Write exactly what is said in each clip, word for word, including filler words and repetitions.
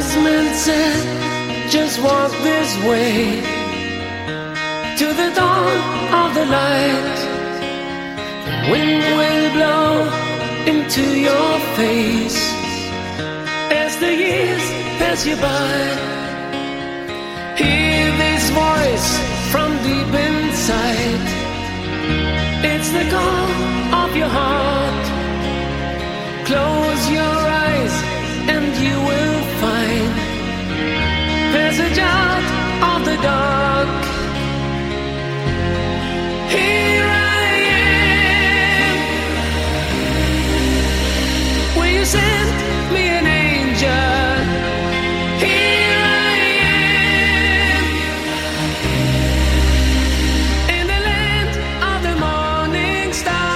Wise men said, just walk this way to the dawn of the light. The wind will blow into your face as the years pass you by. Hear this voice from deep inside. It's the call of your heart. Close your eyes and you will find passage out of the dark. Here I am. Will you send me an angel? Here I am. In the land of the morning star.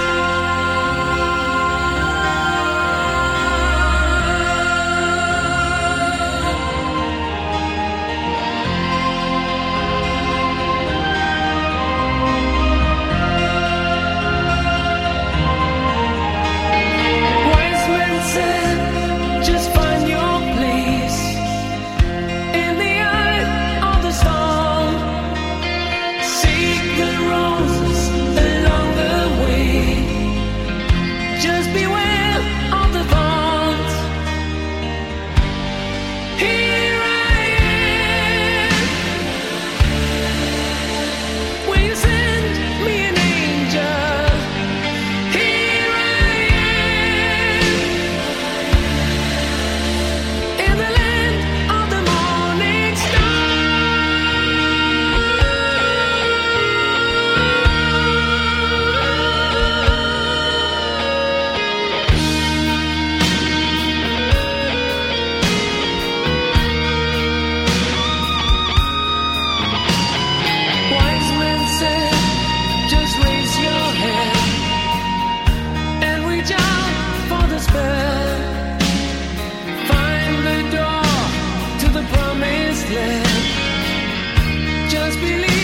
Just find your place in the eye of the storm. Seek the roses along the way. Just beware of the thorns. Here I am. Will you send me an angel? Here I am. In the land of the morning star. Wise men said, just raise your hand and reach out for the spell. Find the door to the promised land. Just believe.